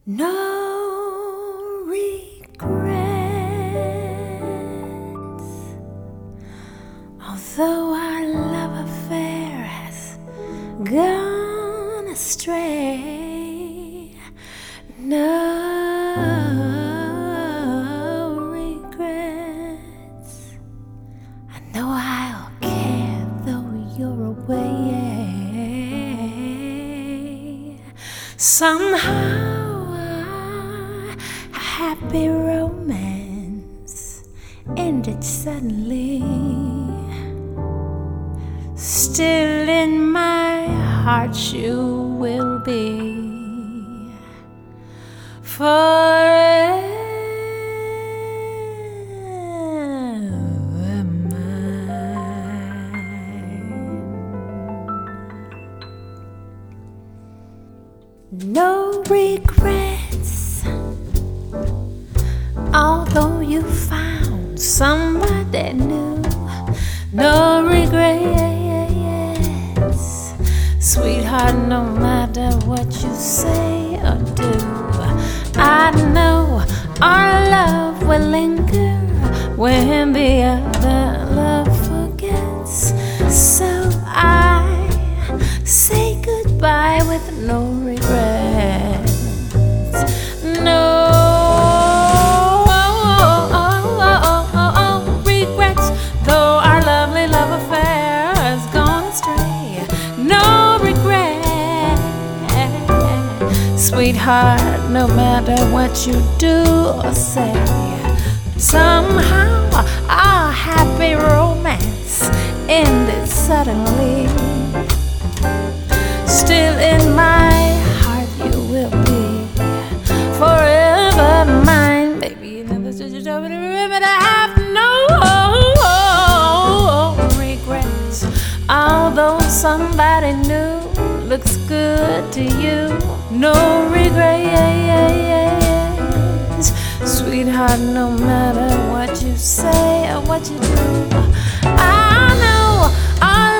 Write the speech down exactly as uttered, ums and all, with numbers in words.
No regrets, although our love affair has gone astray. No regrets. I know I'll care though you're away. Somehow happy romance ended suddenly. Still in my heart you will be forever mine. No regrets, although you found somebody new. No regrets, sweetheart, no matter what you say or do. I know our love will linger when the other love forgets. So I say goodbye with no regrets. No sweetheart, no matter what you do or say, somehow our happy romance ended suddenly. Still in my heart you will be forever mine. Baby, you never said you told me to remember to have no regrets. Although somebody new looks good to you, no regrets, sweetheart, no matter what you say or what you do. I know our